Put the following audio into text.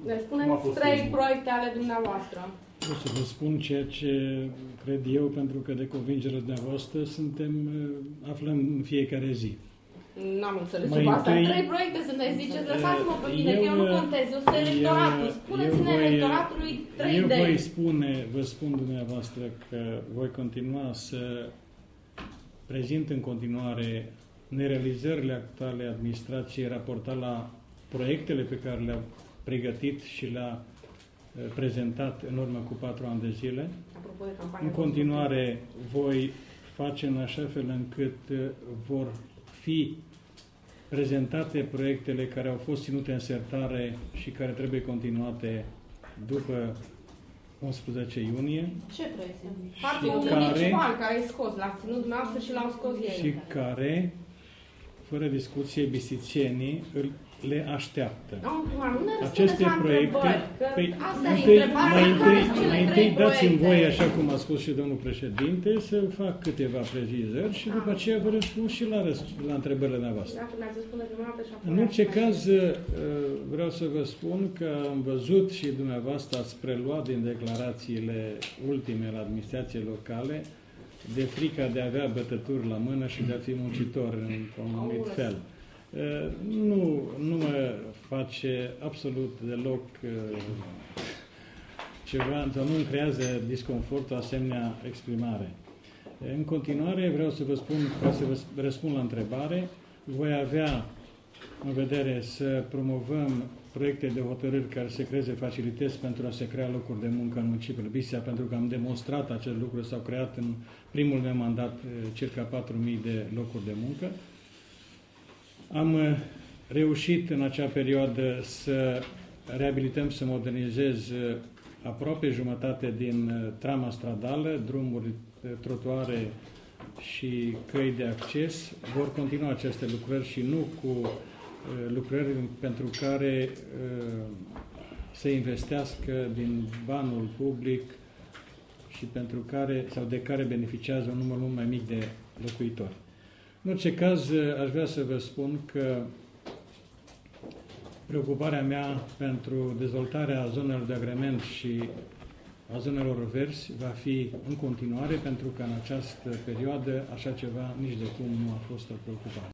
Ne spuneți 3 proiecte ale dumneavoastră. O să vă spun ceea ce cred eu, pentru că de convingerea dumneavoastră aflăm în fiecare zi. N-am înțeles sub asta. 3 proiecte să ne ziceți, lăsați-mă pe mine, că eu nu contez, eu sunt electoratul. Spuneți-ne electoratului 3 idei. Vă spun dumneavoastră că voi continua să prezint în continuare nerealizările actuale administrației raportat la proiectele pe care le-a pregătit și le-a prezentat în urmă cu 4 ani de zile. În continuare voi face în așa fel încât vor fi prezentate proiectele care au fost ținute în sertare și care trebuie continuate după 11 iunie. Ce proiecte? Parcul municipal care e scos, l-a ținut dumneavoastră și l-au scos ei. Și care, fără discuție, bistițienii le așteaptă. Aceste proiecte, mai întâi dați-mi voie, așa cum a spus și domnul președinte, să fac câteva precizări și după aceea vă răspund și la întrebările dumneavoastră. În orice caz, vreau să vă spun că am văzut și dumneavoastră ați preluat din declarațiile ultime la administrație locale de frica de a avea bătături la mână și de a fi muncitor în un anumit fel. Nu mă face absolut deloc ceva, sau nu îmi creează disconfort o asemenea exprimare. În continuare vreau să vă spun, ca să vă răspund la întrebare, voi avea în vedere să promovăm proiecte de hotărâri care să creeze facilități pentru a se crea locuri de muncă în municipiul Bisea, pentru că am demonstrat acest lucru, s-au creat în primul meu mandat circa 4.000 de locuri de muncă. Am reușit în acea perioadă să reabilităm, să modernizez aproape jumătate din trama stradală, drumuri, trotuare și căi de acces. Vor continua aceste lucrări și nu cu lucrări pentru care se investească din banul public și pentru care, sau de care beneficiază un număr mult mai mic de locuitori. În orice caz, aș vrea să vă spun că preocuparea mea pentru dezvoltarea zonelor de agrement și a zonelor verzi va fi în continuare, pentru că în această perioadă așa ceva nici de cum nu a fost o preocupare.